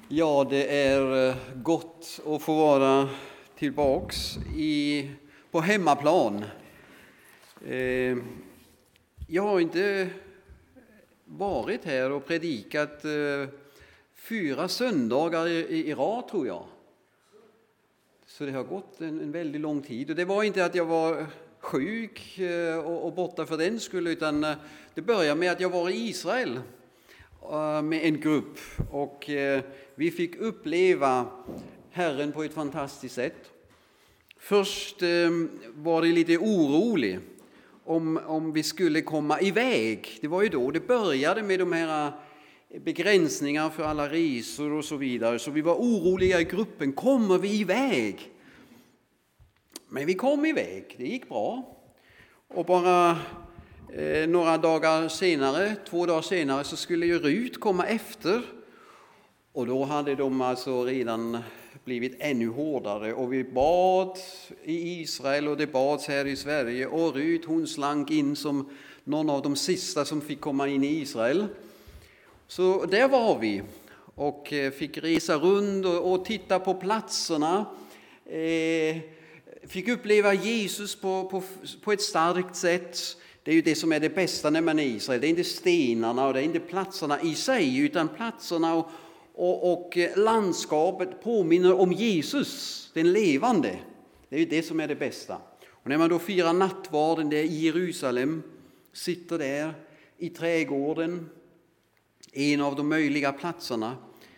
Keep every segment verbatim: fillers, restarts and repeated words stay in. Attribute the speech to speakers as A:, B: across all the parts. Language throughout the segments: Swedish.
A: Ja, det är gott att få vara tillbaks i, på hemmaplan. Eh, jag har inte varit här och predikat eh, fyra söndagar i, i, i rad, tror jag. Så det har gått en, en väldigt lång tid. Och det var inte att jag var sjuk eh, och, och borta för den skull, utan eh, det började med att jag var i Israel med en grupp, och eh, vi fick uppleva Herren på ett fantastiskt sätt. Först eh, var det lite orolig om, om vi skulle komma iväg. Det var ju då det började med de här begränsningar för alla resor och så vidare. Så vi var oroliga i gruppen, kommer vi iväg? Men vi kom iväg, det gick bra. Och bara Eh, några dagar senare, två dagar senare, så skulle ju Rut komma efter. Och då hade de alltså redan blivit ännu hårdare. Och vi bad i Israel och det bads här i Sverige. Och Rut, hon slank in som någon av de sista som fick komma in i Israel. Så där var vi och fick resa runt och, och titta på platserna. Eh, fick uppleva Jesus på, på, på ett starkt sätt. Det är ju det som är det bästa när man är i Israel. Det är inte stenarna och det är inte platserna i sig, utan platserna och, och, och landskapet påminner om Jesus, den levande. Det är ju det som är det bästa. Och när man då firar nattvarden där i Jerusalem, sitter där i trädgården, en av de möjliga platserna,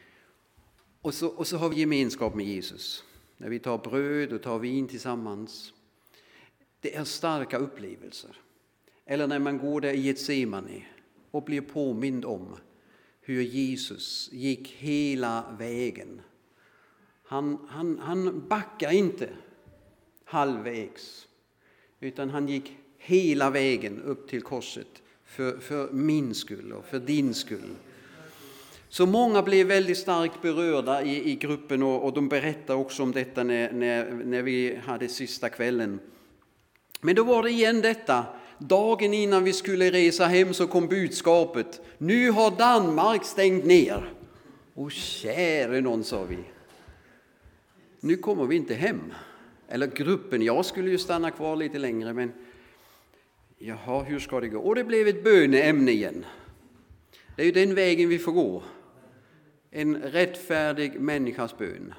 A: och så, och så har vi gemenskap med Jesus. När vi tar bröd och tar vin tillsammans. Det är starka upplevelser. Eller när man går där i Getsemane och blir påmind om hur Jesus gick hela vägen. Han, han, han backar inte halvvägs, utan han gick hela vägen upp till korset för, för min skull och för din skull. Så många blev väldigt starkt berörda i, i gruppen, och, och de berättar också om detta när, när, när vi hade sista kvällen. Men då var det igen detta. Dagen innan vi skulle resa hem så kom budskapet. Nu har Danmark stängt ner. Och käre någon, sa vi. Nu kommer vi inte hem. Eller gruppen, jag skulle ju stanna kvar lite längre, men jaha, hur ska det gå? Och det blev ett böneämne igen. Det är ju den vägen vi får gå. En rättfärdig människas bön.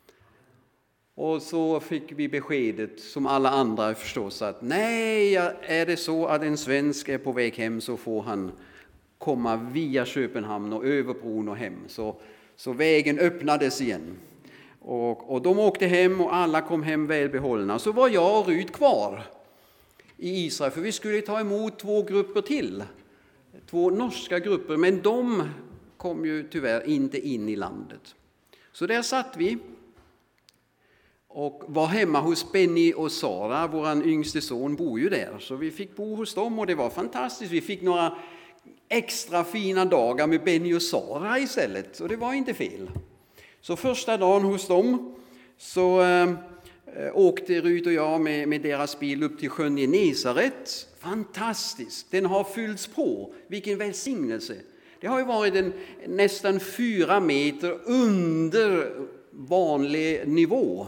A: Och så fick vi beskedet, som alla andra förstås, att nej, är det så att en svensk är på väg hem så får han komma via Köpenhamn och över bron och hem. Så, så vägen öppnades igen. Och, och de åkte hem och alla kom hem välbehållna. Så var jag och Rut kvar i Israel, för vi skulle ta emot två grupper till. Två norska grupper, men de kom ju tyvärr inte in i landet. Så där satt vi. Och var hemma hos Benny och Sara, vår yngste son bor ju där. Så vi fick bo hos dem och det var fantastiskt. Vi fick några extra fina dagar med Benny och Sara istället. Och det var inte fel. Så första dagen hos dem så äh, åkte Rut och jag med, med deras bil upp till sjön Genesaret. Fantastiskt, den har fyllts på. Vilken välsignelse. Det har ju varit en, nästan fyra meter under vanlig nivå.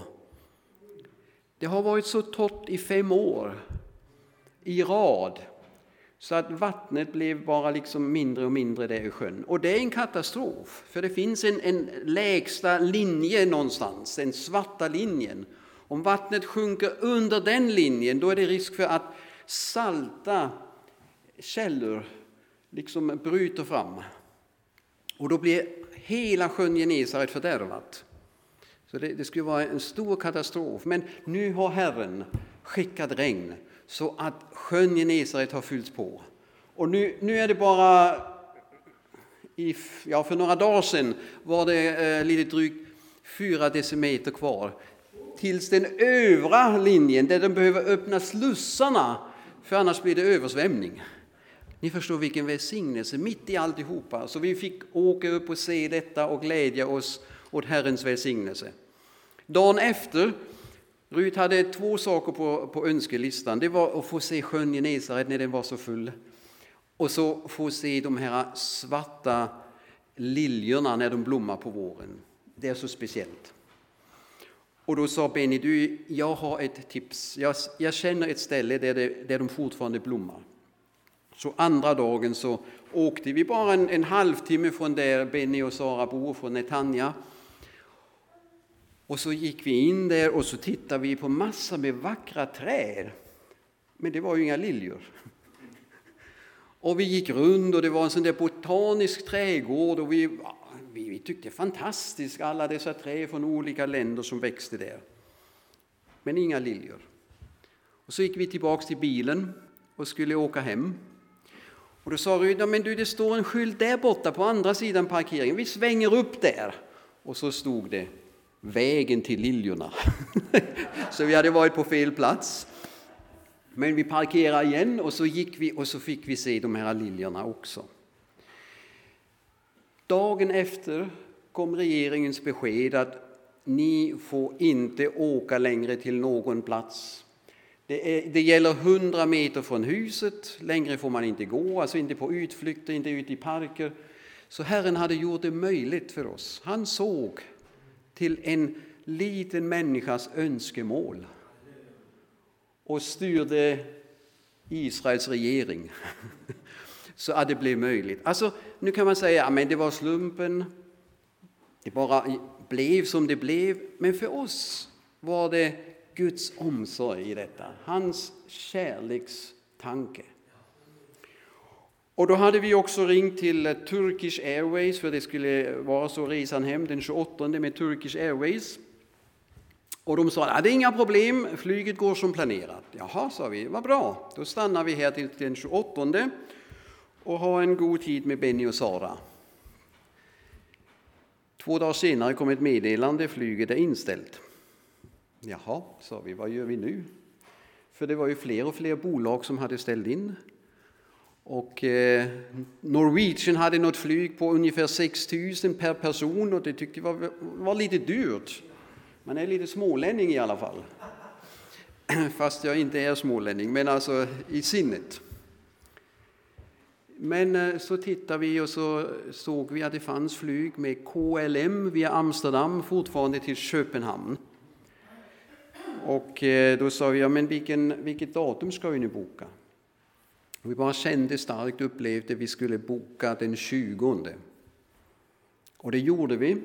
A: Det har varit så torrt i fem år i rad så att vattnet blev bara liksom mindre och mindre där i sjön. Och det är en katastrof, för det finns en, en lägsta linje någonstans, den svarta linjen. Om vattnet sjunker under den linjen, då är det risk för att salta källor liksom bryter fram. Och då blir hela sjön Genesaret fördärvat. Så det, det skulle vara en stor katastrof. Men nu har Herren skickat regn så att sjön Genesaret har fyllts på. Och nu, nu är det bara, i, ja, för några dagar sedan var det eh, lite drygt fyra decimeter kvar. Tills den övre linjen där de behöver öppna slussarna, för annars blir det översvämning. Ni förstår vilken välsignelse mitt i alltihopa. Så vi fick åka upp och se detta och glädja oss åt Herrens välsignelse. Dagen efter, Rut hade två saker på, på önskelistan. Det var att få se sjön Genesaret när den var så full. Och så få se de här svarta liljorna när de blommar på våren. det är så speciellt. Och då sa Benny, du, jag har ett tips. Jag, jag känner ett ställe där, det, där de fortfarande blommar. Så andra dagen så åkte vi bara en, en halvtimme från där Benny och Sara bor, från Netanya. Och så gick vi in där och så tittade vi på massor med vackra träd. Men det var ju inga liljor. Och vi gick runt och det var en sån där botanisk trädgård och vi, vi, vi tyckte fantastiskt, alla dessa träd från olika länder som växte där. Men inga liljor. Och så gick vi tillbaka till bilen och skulle åka hem. Och då sa Ryd, men du, det står en skylt där borta på andra sidan parkeringen. Vi svänger upp där. Och så stod det, vägen till liljorna. Så vi hade varit på fel plats. Men vi parkerade igen och så gick vi och så fick vi se de här liljorna också. Dagen efter kom regeringens besked att ni får inte åka längre till någon plats. Det, är, det gäller hundra meter från huset, längre får man inte gå, alltså inte på utflykter, inte ut i parker. Så Herren hade gjort det möjligt för oss. Han såg till en liten människas önskemål och styrde Israels regering så att det blev möjligt. Alltså, nu kan man säga att ja, det var slumpen, det bara blev som det blev, men för oss var det Guds omsorg i detta, hans kärlekstanke. Och då hade vi också ringt till Turkish Airways, för det skulle vara så resan hem den tjugoåttonde med Turkish Airways. Och de sa att det är inga problem, flyget går som planerat. Jaha, sa vi, vad bra. Då stannar vi här till den tjugoåttonde och har en god tid med Benny och Sara. Två dagar senare kom ett meddelande, flyget är inställt. Jaha, sa vi, vad gör vi nu? För det var ju fler och fler bolag som hade ställt in. Och eh, Norwegian hade något flyg på ungefär sex tusen per person och det tyckte vi var, var lite dyrt. Man är lite smålänning i alla fall. Fast jag inte är smålänning, men alltså i sinnet. Men eh, så tittade vi och så såg vi att det fanns flyg med K L M via Amsterdam fortfarande till Köpenhamn. Och eh, då sa vi, ja men vilken, vilket datum ska vi nu boka? Och vi bara kände starkt, upplevde att vi skulle boka den tjugonde. Och det gjorde vi.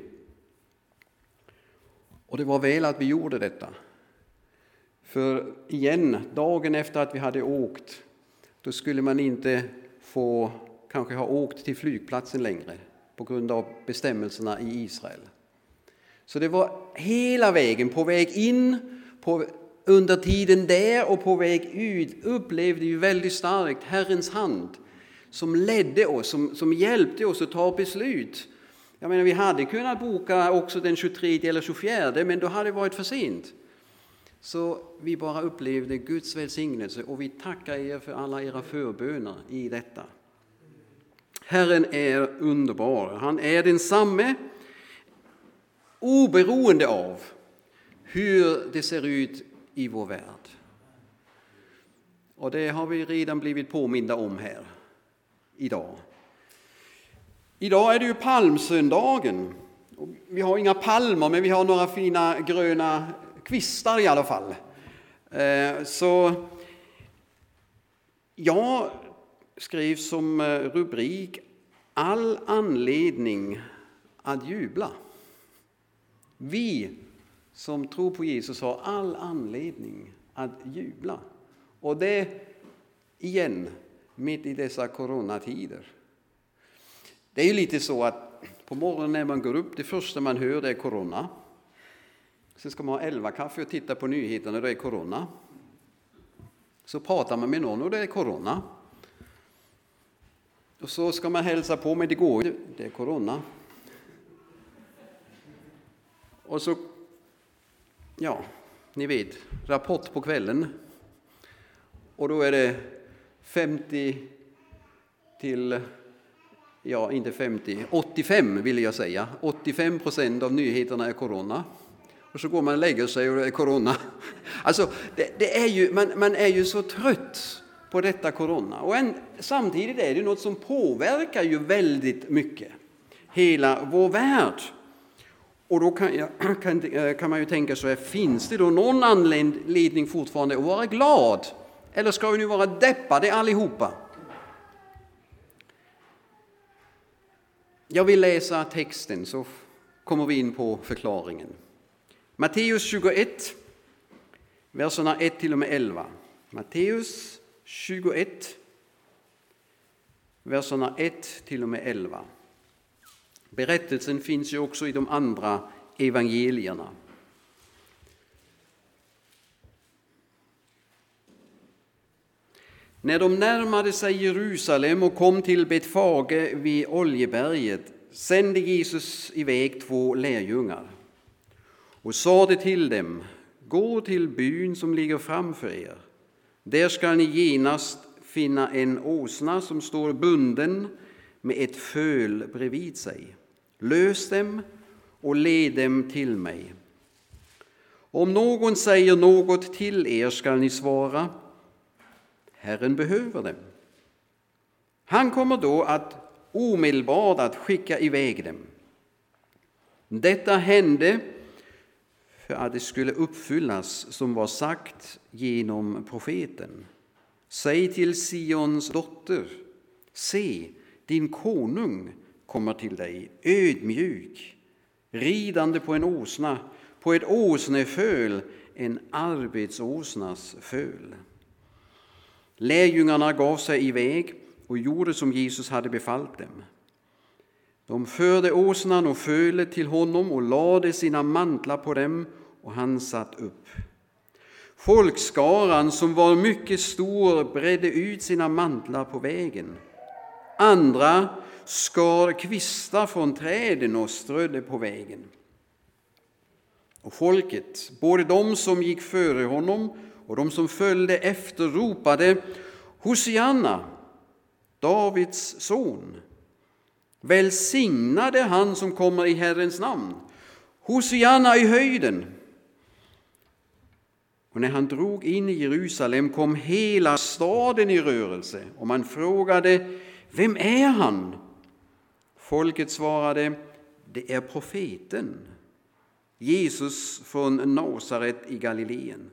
A: Och det var väl att vi gjorde detta. För igen, dagen efter att vi hade åkt, då skulle man inte få kanske ha åkt till flygplatsen längre på grund av bestämmelserna i Israel. Så det var hela vägen, på väg in, på, under tiden där och på väg ut, upplevde vi väldigt starkt Herrens hand som ledde oss, som, som hjälpte oss att ta beslut. Jag menar, vi hade kunnat boka också den tjugotredje eller tjugofjärde, men då hade det varit för sent. Så vi bara upplevde Guds välsignelse och vi tackar er för alla era förböner i detta. Herren är underbar. Han är densamme oberoende av hur det ser ut i vår värld. Och det har vi redan blivit påminda om här idag. Idag är det ju palmsöndagen. Vi har inga palmer, men vi har några fina gröna kvistar i alla fall. Så jag skrev som rubrik all anledning att jubla. Vi som tror på Jesus har all anledning att jubla. Och det igen, mitt i dessa coronatider. Det är ju lite så att på morgonen när man går upp, det första man hör det är corona. Så ska man ha elva kaffe och titta på nyheterna och det är corona. Så pratar man med någon och det är corona. Och så ska man hälsa på, men det går ju, det är corona. Och så, ja, ni vet, rapport på kvällen. Och då är det femtio till, ja inte femtio, åttiofem vill jag säga. åttiofem procent av nyheterna är corona. Och så går man och lägger sig och det är corona. Alltså, det, det är ju, man, man är ju så trött på detta corona. Och en, samtidigt är det något som påverkar ju väldigt mycket hela vår värld. Och då kan, jag, kan, kan man ju tänka så här, finns det då någon anledning fortfarande att vara glad? Eller ska vi nu vara deppade allihopa? Jag vill läsa texten så kommer vi in på förklaringen. Matteus tjugoett, verserna ett till och med elva. Matteus tjugoett, verserna ett till och med elva. Berättelsen finns ju också i de andra evangelierna. När de närmade sig Jerusalem och kom till Betfage vid Oljeberget sände Jesus iväg två lärjungar och sade till dem: gå till byn som ligger framför er. Där ska ni genast finna en åsna som står bunden med ett föl bredvid sig. Lös dem och led dem till mig. Om någon säger något till er ska ni svara: Herren behöver dem. Han kommer då att omedelbart att skicka iväg dem. Detta hände för att det skulle uppfyllas som var sagt genom profeten. Säg till Sions dotter: se, din konung kommer till dig, ödmjuk, ridande på en åsna, på ett åsneföl, en arbetsåsnas föl. Lärjungarna gav sig iväg och gjorde som Jesus hade befallt dem. De förde åsnan och fölet till honom och lade sina mantlar på dem, och han satt upp. Folkskaran, som var mycket stor, bredde ut sina mantlar på vägen. Andra skar kvistar från träden och strödde på vägen. Och folket, både de som gick före honom och de som följde efter, ropade: Hosianna, Davids son. Välsignade han som kommer i Herrens namn. Hosianna i höjden. Och när han drog in i Jerusalem kom hela staden i rörelse, och man frågade: vem är han? Folket svarade: det är profeten, Jesus från Nasaret i Galileen.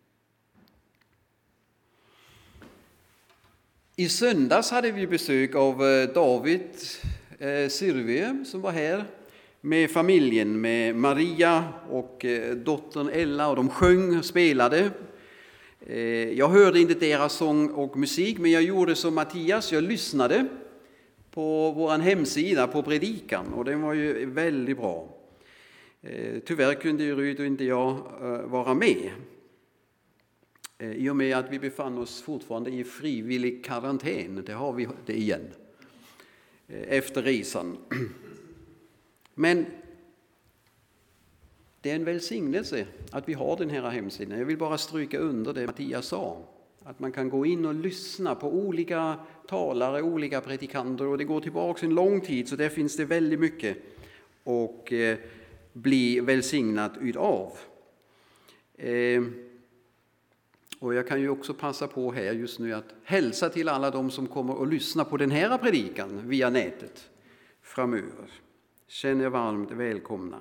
A: I söndags hade vi besök av David Sirve som var här med familjen, med Maria och dottern Ella, och de sjöng och spelade. Jag hörde inte deras sång och musik, men jag gjorde som Mattias, jag lyssnade på vår hemsida på predikan, och den var ju väldigt bra. Tyvärr kunde ju Ryd och inte jag vara med, i och med att vi befann oss fortfarande i frivillig karantän. Det har vi det igen efter resan. Men det är en välsignelse att vi har den här hemsidan. Jag vill bara stryka under det Mattias sa, att man kan gå in och lyssna på olika talare, olika predikanter, och det går tillbaka en lång tid, så där finns det väldigt mycket och eh, bli välsignat utav. Eh, och jag kan ju också passa på här just nu att hälsa till alla de som kommer att lyssna på den här predikan via nätet framöver. Känner varmt välkomna.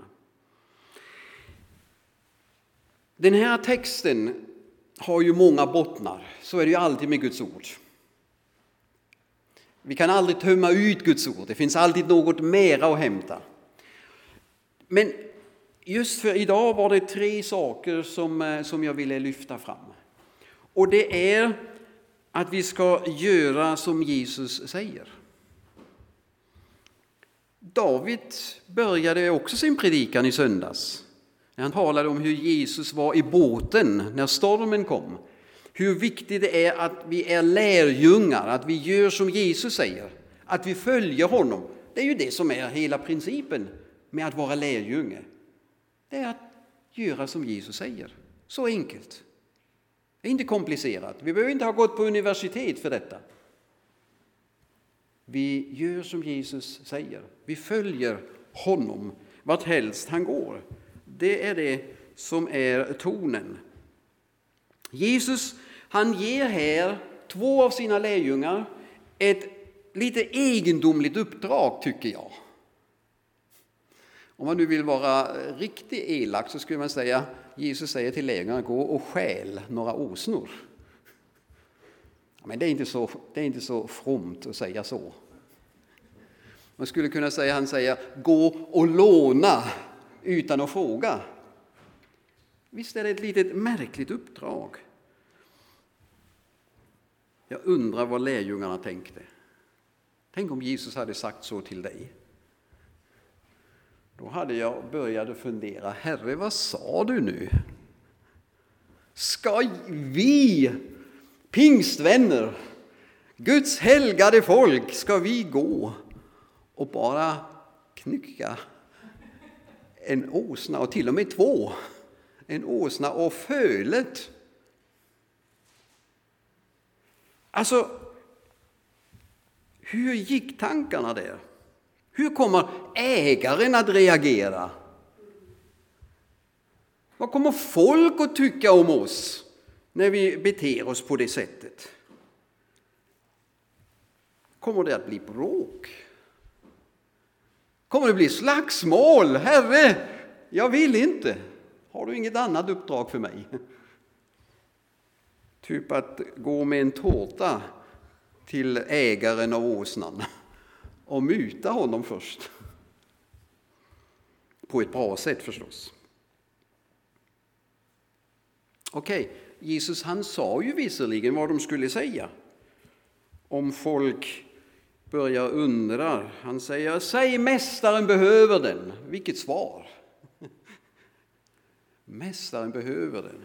A: Den här texten har ju många bottnar. Så är det ju alltid med Guds ord. Vi kan aldrig tömma ut Guds ord. Det finns alltid något mera att hämta. Men just för idag var det tre saker som, som jag ville lyfta fram. Och det är att vi ska göra som Jesus säger. David började också sin predikan i söndags, när han talade om hur Jesus var i båten när stormen kom. Hur viktigt det är att vi är lärjungar, att vi gör som Jesus säger, att vi följer honom. Det är ju det som är hela principen med att vara lärjunge. Det är att göra som Jesus säger. Så enkelt. Det är inte komplicerat. Vi behöver inte ha gått på universitet för detta. Vi gör som Jesus säger. Vi följer honom vart helst han går. Det är det som är tonen. Jesus, han ger här två av sina lärjungar ett lite egendomligt uppdrag, tycker jag. Om man nu vill vara riktigt elak så skulle man säga, Jesus säger till lärjungarna, gå och stjäl några åsnor. Men det är inte så, det är inte så fromt att säga så. Man skulle kunna säga, han säger, gå och låna utan att fråga. Visst är det ett litet märkligt uppdrag. Jag undrar vad lärjungarna tänkte. Tänk om Jesus hade sagt så till dig. Då hade jag börjat fundera, Herre, vad sa du nu? Ska vi, pingstvänner, Guds helgade folk, ska vi gå och bara knycka en åsna, och till och med två, en åsna och fölet? Alltså, hur gick tankarna där? Hur kommer ägaren att reagera? Vad kommer folk att tycka om oss när vi beter oss på det sättet? Kommer det att bli bråk? Kommer det bli slagsmål? Herre, jag vill inte. Har du inget annat uppdrag för mig? Typ att gå med en tårta till ägaren av åsnan och muta honom först. På ett bra sätt förstås. Okej, okay. Jesus han sa ju visserligen vad de skulle säga. Om folk börjar undra. Han säger, säg mästaren behöver den. Vilket svar? Mästaren behöver den.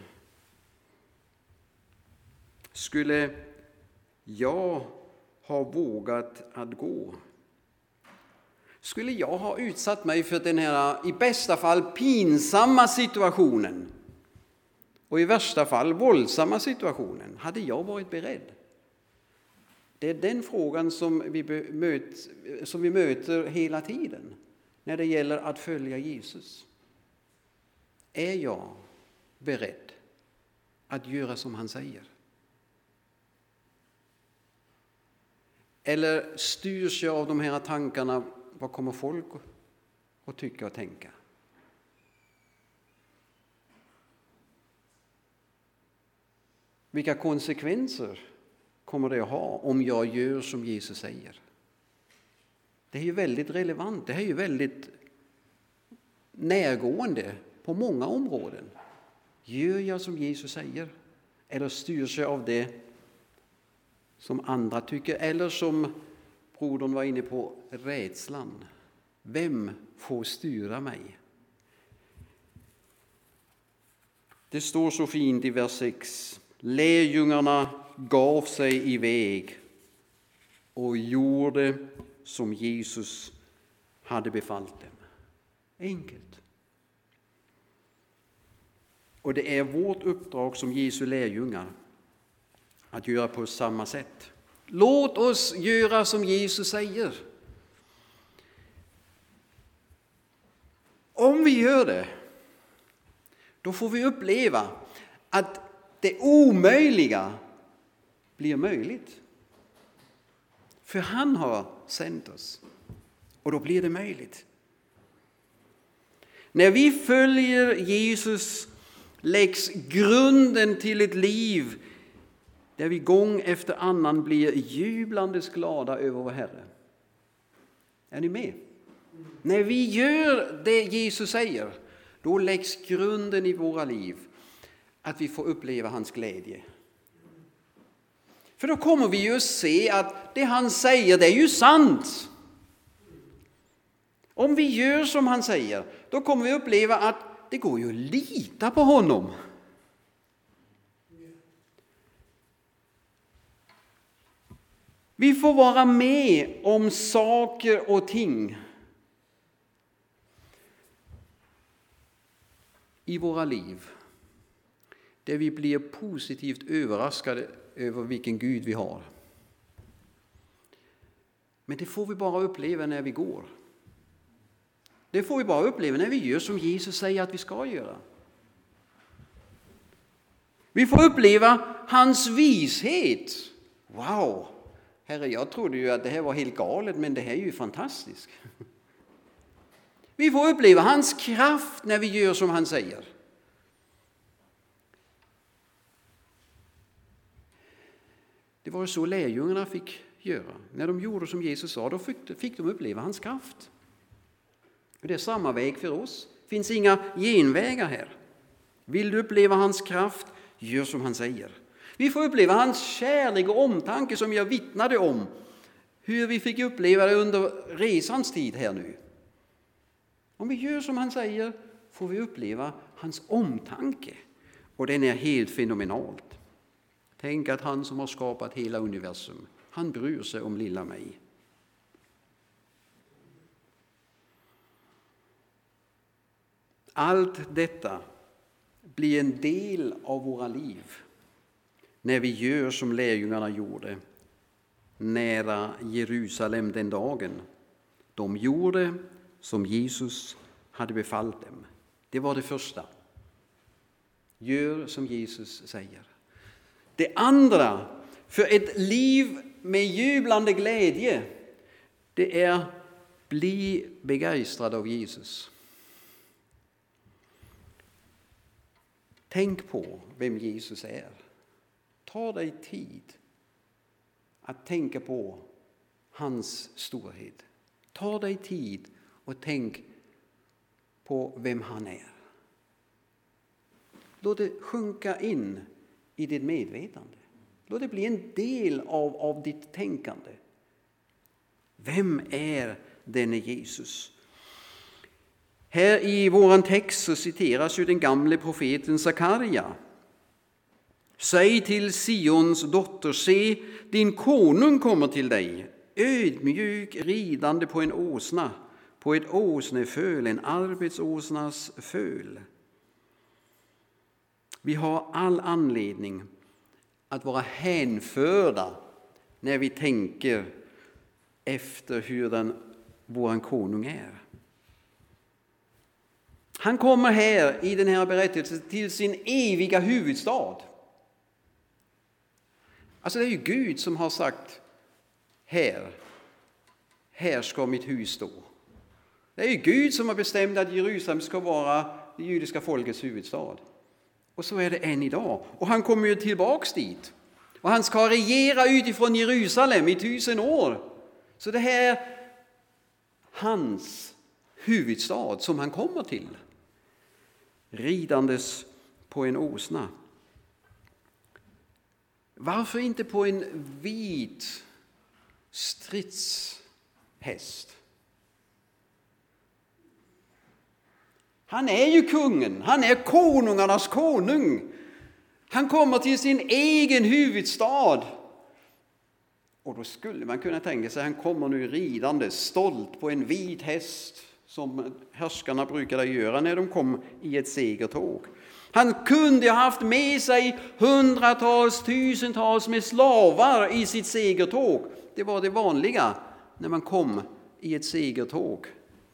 A: Skulle jag ha vågat att gå? Skulle jag ha utsatt mig för den här i bästa fall pinsamma situationen och i värsta fall våldsamma situationen? Hade jag varit beredd? Det är den frågan som vi, möter, som vi möter hela tiden när det gäller att följa Jesus. Är jag beredd att göra som han säger? Eller styrs jag av de här tankarna, vad kommer folk att tycka och tänka? Vilka konsekvenser kommer det att ha om jag gör som Jesus säger? Det är ju väldigt relevant, det är ju väldigt närgående på många områden. Gör jag som Jesus säger? Eller styrs jag av det som andra tycker? Eller som brodern var inne på, rädslan. Vem får styra mig? Det står så fint i vers sex. Lärjungarna gav sig iväg och gjorde som Jesus hade befallt dem. Enkelt. Och det är vårt uppdrag som Jesu lärjungar att göra på samma sätt. Låt oss göra som Jesus säger. Om vi gör det, då får vi uppleva att det omöjliga blir möjligt. För han har sänt oss. Och då blir det möjligt. När vi följer Jesus läggs grunden till ett liv där vi gång efter annan blir jublandes glada över vår Herre. Är ni med? När vi gör det Jesus säger, då läggs grunden i våra liv att vi får uppleva hans glädje. För då kommer vi ju att se att det han säger, det är ju sant. Om vi gör som han säger, då kommer vi uppleva att det går ju att lita på honom. Vi får vara med om saker och ting i våra liv där vi blir positivt överraskade över vilken Gud vi har. Men det får vi bara uppleva när vi går. Det får vi bara uppleva när vi gör som Jesus säger att vi ska göra. Vi får uppleva hans vishet. Wow! Herre, jag trodde ju att det här var helt galet, men det här är ju fantastiskt. Vi får uppleva hans kraft när vi gör som han säger. Det var så lärjungarna fick göra. När de gjorde som Jesus sa, då fick, fick de uppleva hans kraft. Och det är samma väg för oss. Det finns inga genvägar här. Vill du uppleva hans kraft, gör som han säger. Vi får uppleva hans kärlek och omtanke som jag vittnade om. Hur vi fick uppleva det under resans tid här nu. Om vi gör som han säger får vi uppleva hans omtanke. Och den är helt fenomenalt. Tänk att han som har skapat hela universum, han bryr sig om lilla mig. Allt detta blir en del av våra liv när vi gör som lärjungarna gjorde nära Jerusalem den dagen. De gjorde som Jesus hade befallt dem. Det var det första. Gör som Jesus säger. Det andra, för ett liv med jublande glädje, det är bli begeistrad av Jesus. Tänk på vem Jesus är. Ta dig tid att tänka på hans storhet. Ta dig tid och tänk på vem han är. Låt det sjunka in i ditt medvetande. Låt det bli en del av, av ditt tänkande. Vem är denne Jesus? Här i våran text så citeras ju den gamle profeten Sakaria. Säg till Sions dotter, se, din konung kommer till dig, ödmjuk ridande på en åsna, på ett åsneföl, en arbetsåsnas föl. Vi har all anledning att vara hänförda när vi tänker efter hur den, våran konung är. Han kommer här i den här berättelsen till sin eviga huvudstad. Alltså det är ju Gud som har sagt här, här ska mitt hus stå. Det är ju Gud som har bestämt att Jerusalem ska vara det judiska folkets huvudstad. Och så är det än idag. Och han kommer ju tillbaks dit. Och han ska regera utifrån Jerusalem i tusen år. Så det här är hans huvudstad som han kommer till. Ridandes på en åsna. Varför inte på en vit stridshäst? Han är ju kungen, han är konungarnas konung. Han kommer till sin egen huvudstad. Och då skulle man kunna tänka sig att han kommer nu ridande stolt på en vit häst som härskarna brukade göra när de kom i ett segertåg. Han kunde ha haft med sig hundratals, tusentals med slavar i sitt segertåg. Det var det vanliga när man kom i ett segertåg.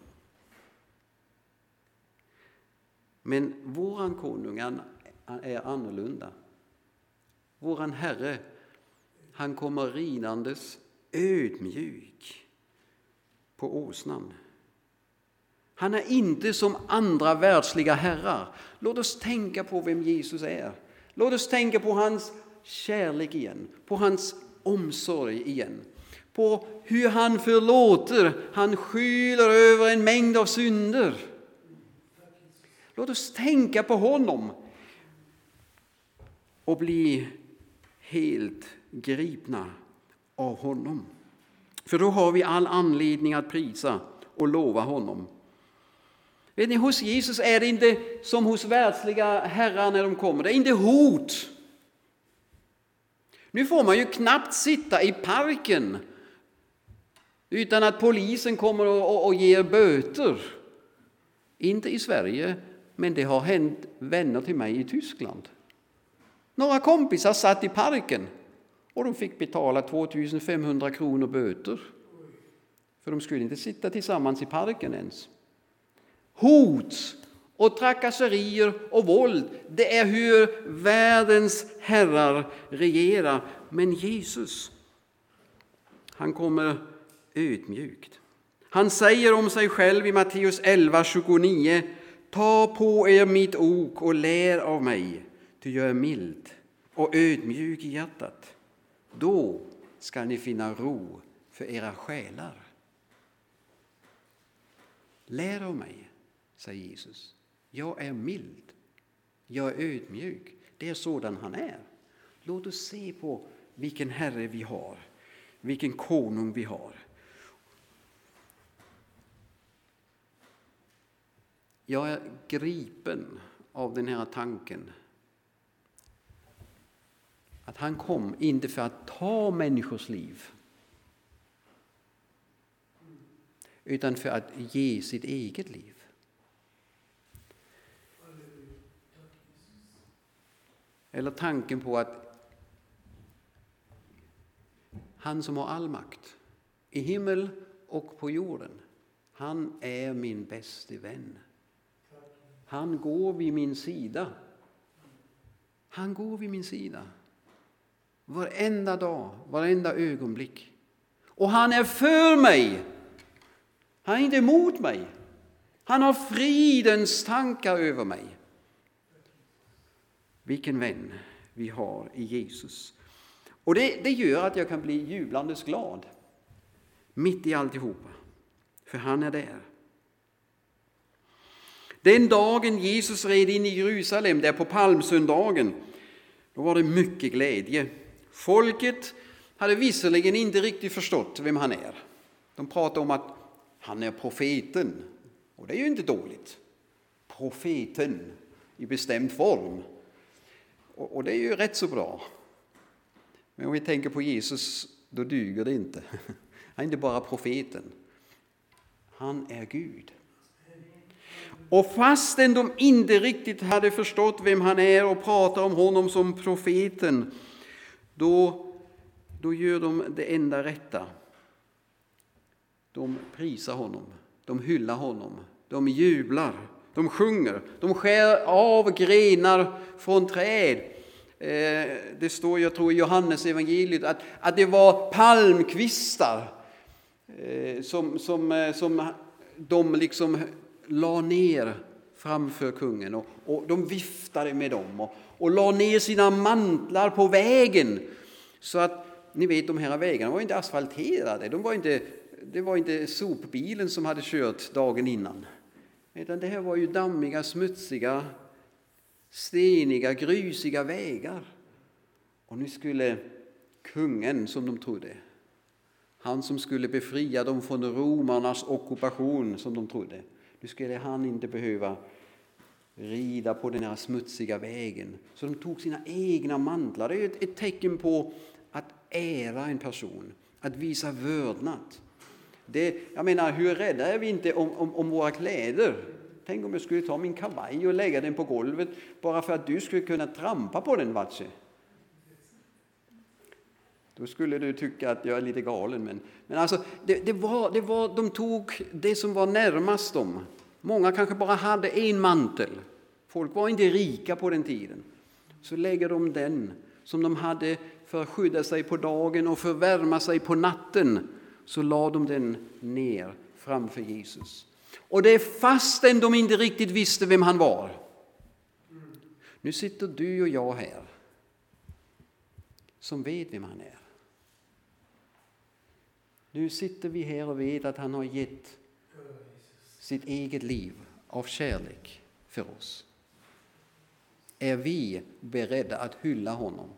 A: Men våran konung är annorlunda. Våran Herre, han kommer ridandes ödmjuk på åsnan. Han är inte som andra världsliga herrar. Låt oss tänka på vem Jesus är. Låt oss tänka på hans kärlek igen. På hans omsorg igen. På hur han förlåter. Han skyler över en mängd av synder. Låt oss tänka på honom. Och bli helt gripna av honom. För då har vi all anledning att prisa och lova honom. Vet ni, hos Jesus är det inte som hos världsliga herrar när de kommer. Det är inte hot. Nu får man ju knappt sitta i parken utan att polisen kommer och, och ger böter. Inte i Sverige, men det har hänt vänner till mig i Tyskland. Några kompisar satt i parken och de fick betala tvåtusen femhundra kronor böter. För de skulle inte sitta tillsammans i parken ens. Hot och trakasserier och våld, det är hur världens herrar regerar. Men Jesus, han kommer ödmjukt. Han säger om sig själv i Matteus elva tjugonio: ta på er mitt ok och lär av mig, ty jag är mild och ödmjuk i hjärtat. Då ska ni finna ro för era själar. Lär av mig, säger Jesus. Jag är mild. Jag är ödmjuk. Det är sådan han är. Låt oss se på vilken Herre vi har. Vilken konung vi har. Jag är gripen av den här tanken. Att han kom inte för att ta människors liv, utan för att ge sitt eget liv. Eller tanken på att han som har all makt i himmel och på jorden, han är min bäste vän. Han går vid min sida. Han går vid min sida. Varenda dag, varenda ögonblick. Och han är för mig. Han är inte emot mig. Han har fridens tankar över mig. Vilken vän vi har i Jesus. Och det, det gör att jag kan bli jublandes glad. Mitt i alltihopa. För han är där. Den dagen Jesus red in i Jerusalem, där på palmsöndagen, då var det mycket glädje. Folket hade visserligen inte riktigt förstått vem han är. De pratade om att han är profeten. Och det är ju inte dåligt. Profeten i bestämd form. Och, och det är ju rätt så bra. Men om vi tänker på Jesus, då duger det inte. Han är inte bara profeten. Han är Gud. Och fastän de inte riktigt hade förstått vem han är och pratar om honom som profeten, då, då gör de det enda rätta. De prisar honom, de hyllar honom, de jublar, de sjunger, de skär av grenar från träd. Det står, jag tror i Johannes evangeliet, att, att det var palmkvistar som, som, som de liksom la ner framför kungen, och, och de viftade med dem och, och la ner sina mantlar på vägen, så att ni vet, de här vägarna var inte asfalterade, de var inte, det var inte sopbilen som hade kört dagen innan, utan det här var ju dammiga, smutsiga, steniga, grusiga vägar. Och nu skulle kungen, som de trodde, han som skulle befria dem från romarnas ockupation, som de trodde, nu skulle han inte behöva rida på den här smutsiga vägen. Så de tog sina egna mantlar. Det är ett, ett tecken på att ära en person, att visa vördnad. Det, jag menar, hur rädda är vi inte om, om, om våra kläder? Tänk om jag skulle ta min kavaj och lägga den på golvet bara för att du skulle kunna trampa på den, Vatse. Då skulle du tycka att jag är lite galen. Men, men alltså, det, det var, det var, de tog det som var närmast dem. Många kanske bara hade en mantel. Folk var inte rika på den tiden. Så lägger de den som de hade för att skydda sig på dagen och för att värma sig på natten. Så la de den ner framför Jesus. Och det är fastän de inte riktigt visste vem han var. Nu sitter du och jag här som vet vem han är. Nu sitter vi här och vet att han har gett sitt eget liv av kärlek för oss. Är vi beredda att hylla honom?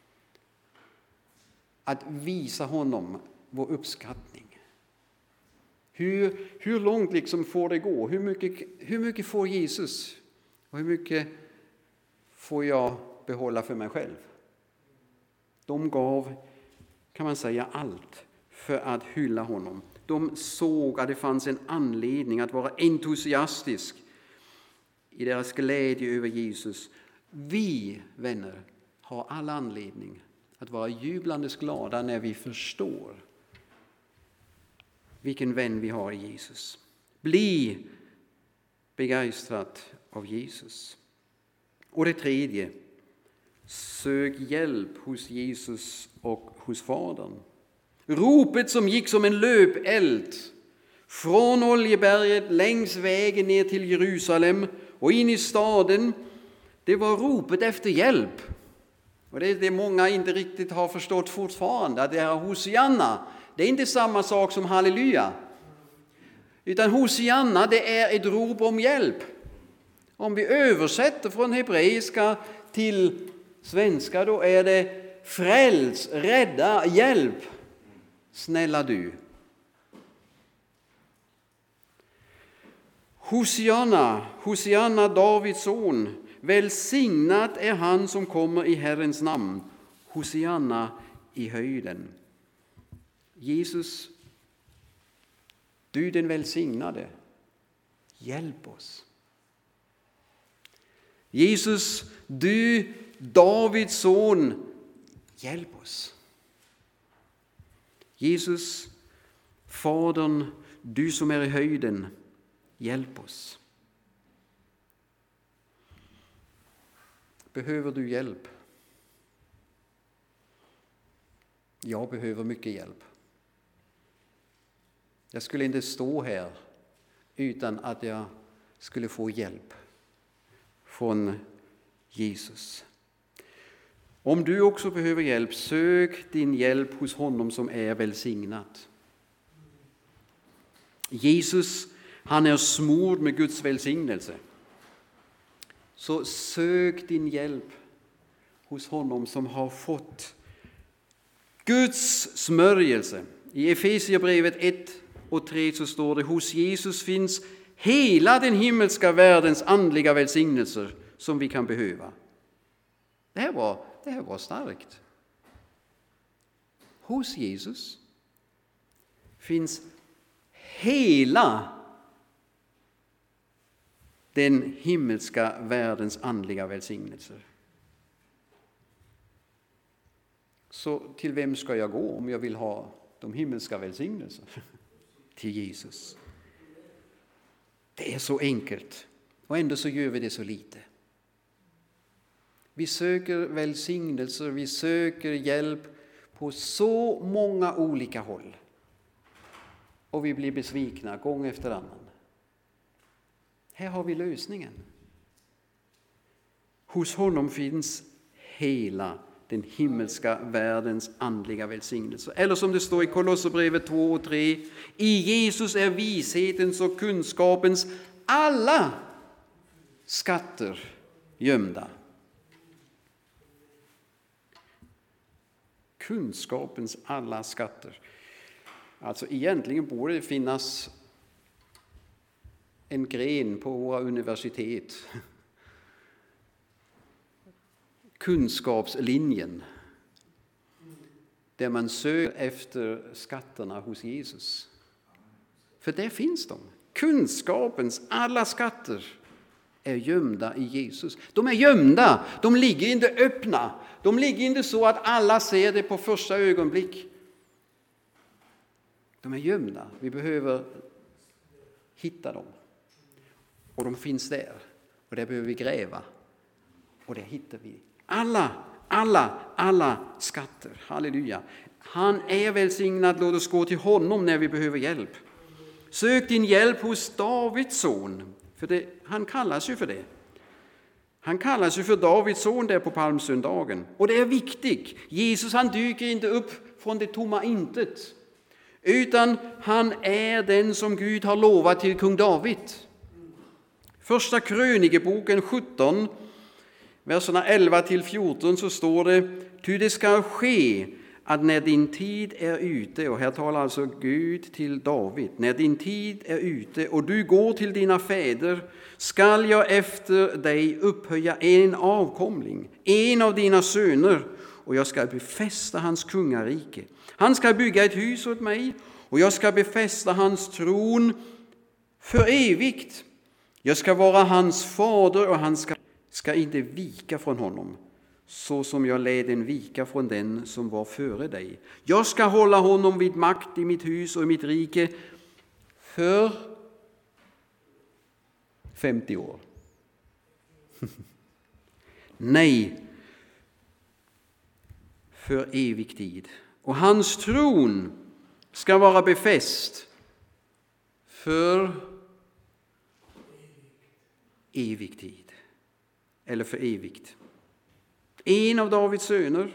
A: Att visa honom vår uppskattning? Hur, hur långt liksom får det gå? Hur mycket, hur mycket får Jesus? Och hur mycket får jag behålla för mig själv? De gav, kan man säga, allt för att hylla honom. De såg att det fanns en anledning att vara entusiastisk i deras glädje över Jesus. Vi, vänner, har all anledning att vara jublandes glada när vi förstår vilken vän vi har i Jesus. Bli begeistrad av Jesus. Och det tredje, sök hjälp hos Jesus och hos Fadern. Ropet som gick som en löpeld Från Oljeberget längs vägen ner till Jerusalem och in i staden, det var ropet efter hjälp. Och det är det många inte riktigt har förstått fortfarande, att det är Hosianna. Det är inte samma sak som halleluja. Utan Hosianna, det är ett rop om hjälp. Om vi översätter från hebreiska till svenska, då är det fräls, rädda, hjälp, snälla du. Hosianna, Hosianna, Davids son, välsignat är han som kommer i Herrens namn. Hosianna i höjden. Jesus, du den välsignade, hjälp oss. Jesus, du Davids son, hjälp oss. Jesus, Fadern, du som är i höjden, hjälp oss. Behöver du hjälp? Jag behöver mycket hjälp. Jag skulle inte stå här utan att jag skulle få hjälp från Jesus. Om du också behöver hjälp, sök din hjälp hos honom som är välsignat. Jesus, han är smord med Guds välsignelse. Så sök din hjälp hos honom som har fått Guds smörjelse. I Efesierbrevet ett och tre så står det: hos Jesus finns hela den himmelska världens andliga välsignelser som vi kan behöva. Det här var, det här var starkt. Hos Jesus finns hela den himmelska världens andliga välsignelser. Så till vem ska jag gå om jag vill ha de himmelska välsignelser? Till Jesus. Det är så enkelt, och ändå så gör vi det så lite. Vi söker välsignelser, vi söker hjälp på så många olika håll. Och vi blir besvikna gång efter annan. Här har vi lösningen. Hos honom finns hela den himmelska världens andliga välsignelse. Eller som det står i Kolosserbrevet två och tre: i Jesus är vishetens och kunskapens alla skatter gömda. Kunskapens alla skatter. Alltså egentligen borde det finnas en gren på våra universitet. Kunskapslinjen. Där man söker efter skatterna hos Jesus. För där finns de. Kunskapens alla skatter är gömda i Jesus. De är gömda. De ligger inte öppna. De ligger inte så att alla ser det på första ögonblick. De är gömda. Vi behöver hitta dem. Och de finns där. Och där behöver vi gräva. Och där hittar vi alla, alla, alla skatter. Halleluja. Han är välsignad. Låt oss gå till honom när vi behöver hjälp. Sök din hjälp hos Davids son. För det, han kallas ju för det. Han kallas ju för Davids son där på palmsöndagen. Och det är viktigt. Jesus, han dyker inte upp från det tomma intet. Utan han är den som Gud har lovat till kung David. Första krönikeboken sjutton, verserna elva till fjorton, så står det: ty det ska ske att när din tid är ute, och här talar alltså Gud till David, när din tid är ute och du går till dina fäder, skall jag efter dig upphöja en avkomling, en av dina söner, och jag ska befästa hans kungarike. Han ska bygga ett hus åt mig, och jag ska befästa hans tron för evigt. Jag ska vara hans fader, och han ska, ska inte vika från honom, så som jag lät den vika från den som var före dig. Jag ska hålla honom vid makt i mitt hus och i mitt rike för femtio år. Nej, för evig tid. Och hans tron ska vara befäst för evig tid. Eller för evigt. En av Davids söner.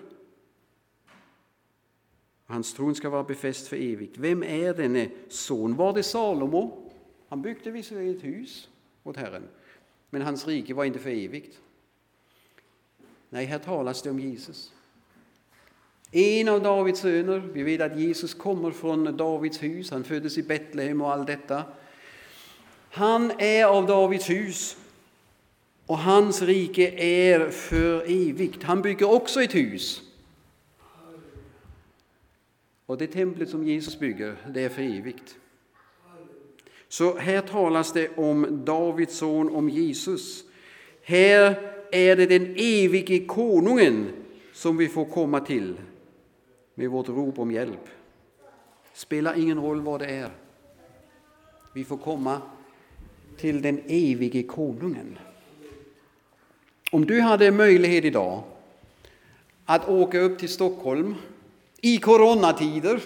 A: Hans tron ska vara befäst för evigt. Vem är denne son? Var det Salomo? Han byggde visserligen ett hus åt Herren. Men hans rike var inte för evigt. Nej, här talas det om Jesus. En av Davids söner. Vi vet att Jesus kommer från Davids hus. Han föddes i Betlehem och allt detta. Han är av Davids hus. Och hans rike är för evigt. Han bygger också ett hus. Och det templet som Jesus bygger, det är för evigt. Så här talas det om Davids son, om Jesus. Här är det den evige konungen som vi får komma till med vårt rop om hjälp. Spelar ingen roll vad det är. Vi får komma till den evige konungen. Om du hade möjlighet idag att åka upp till Stockholm i coronatider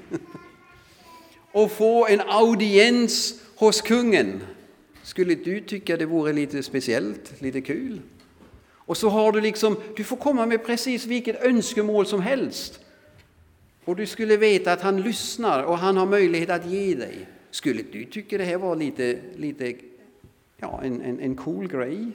A: och få en audiens hos kungen, skulle du tycka det vore lite speciellt, lite kul? Och så har du liksom, du får komma med precis vilket önskemål som helst. Och du skulle veta att han lyssnar och han har möjlighet att ge dig. Skulle du tycka det här var lite, lite ja, en, en, en cool grej?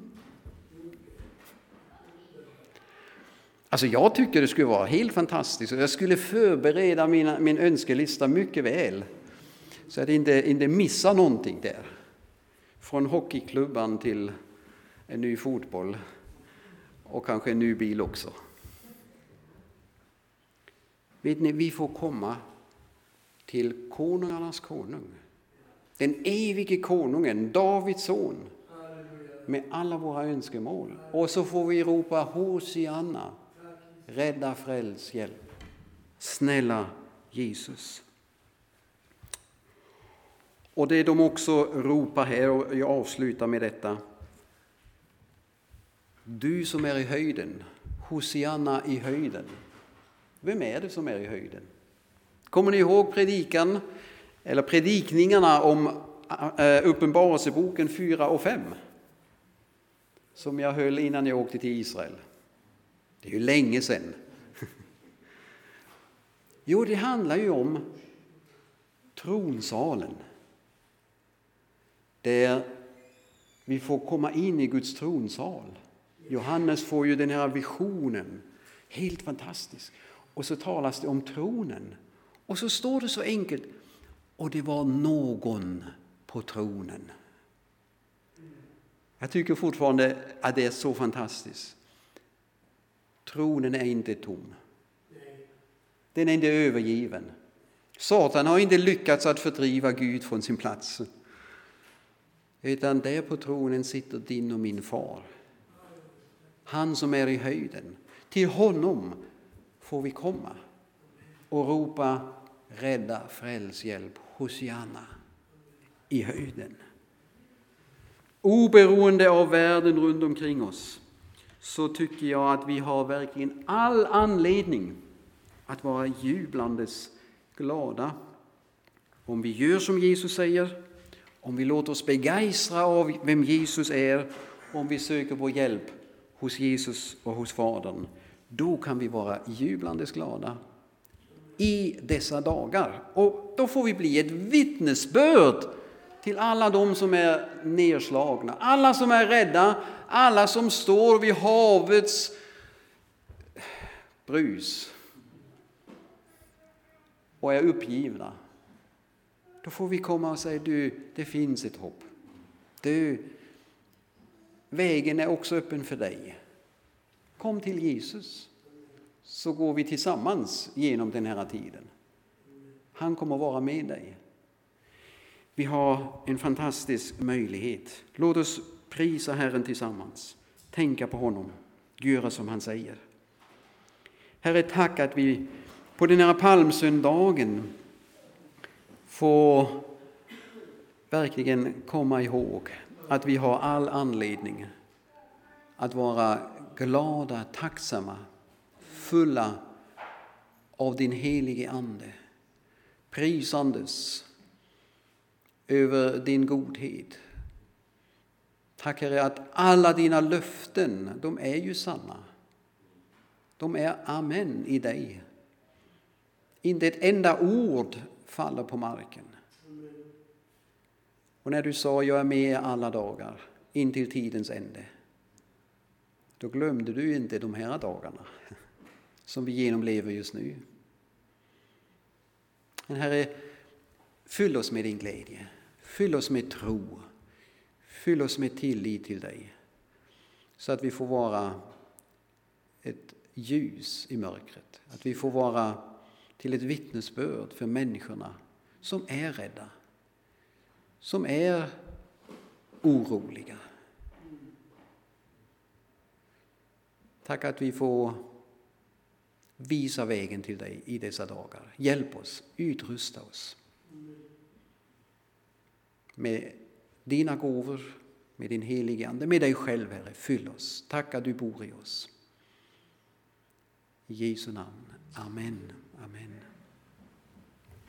A: Alltså jag tycker det skulle vara helt fantastiskt. Jag skulle förbereda mina, min önskelista mycket väl. Så att jag inte, inte missar någonting där. Från hockeyklubban till en ny fotboll. Och kanske en ny bil också. Vet ni, vi får komma till konungarnas konung. Den evige konungen, Davids son. Med alla våra önskemål. Och så får vi ropa Hosianna. Rädda, fräls, hjälp. Snälla Jesus. Och det de också ropar här, och jag avslutar med detta. Du som är i höjden, Hosianna i höjden. Vem är det som är i höjden? Kommer ni ihåg predikan, eller predikningarna om Uppenbarelseboken fyra och fem? Som jag höll innan jag åkte till Israel. Det är ju länge sedan. Jo, det handlar ju om tronsalen. Där vi får komma in i Guds tronsal. Johannes får ju den här visionen. Helt fantastisk. Och så talas det om tronen. Och så står det så enkelt. Och det var någon på tronen. Jag tycker fortfarande att det är så fantastiskt. Tronen är inte tom. Den är inte övergiven. Satan har inte lyckats att fördriva Gud från sin plats. Utan där på tronen sitter din och min far. Han som är i höjden. Till honom får vi komma och ropa rädda, fräls, hjälp, Hosianna i höjden. Oberoende av världen runt omkring oss så tycker jag att vi har verkligen all anledning att vara jublandes glada. Om vi gör som Jesus säger, om vi låter oss begeistra av vem Jesus är, om vi söker vår hjälp hos Jesus och hos Fadern, då kan vi vara jublandes glada i dessa dagar. Och då får vi bli ett vittnesbörd till alla de som är nedslagna, alla som är rädda, alla som står vid havets brus och är uppgivna. Då får vi komma och säga, du, det finns ett hopp. Du, vägen är också öppen för dig. Kom till Jesus, så går vi tillsammans genom den här tiden. Han kommer vara med dig. Vi har en fantastisk möjlighet. Låt oss prisa Herren tillsammans. Tänka på honom. Göra som han säger. Herre, tack att vi på den här palmsöndagen får verkligen komma ihåg att vi har all anledning att vara glada, tacksamma, fulla av din helige ande, prisandes över din godhet. Tack Herre att alla dina löften, de är ju sanna. De är amen i dig. Inte ett enda ord faller på marken. Och när du sa jag är med alla dagar in till tidens ände, då glömde du inte de här dagarna som vi genomlever just nu. Men Herre, fyll oss med din glädje. Fyll oss med tro. Fyll oss med tillit till dig. Så att vi får vara ett ljus i mörkret. Att vi får vara till ett vittnesbörd för människorna som är rädda. Som är oroliga. Tack att vi får visa vägen till dig i dessa dagar. Hjälp oss, utrusta oss. Med dina gåvor, med din helige Ande, med dig själv Herre, fyll oss. Tack att du bor i oss. I Jesu namn. Amen. Amen.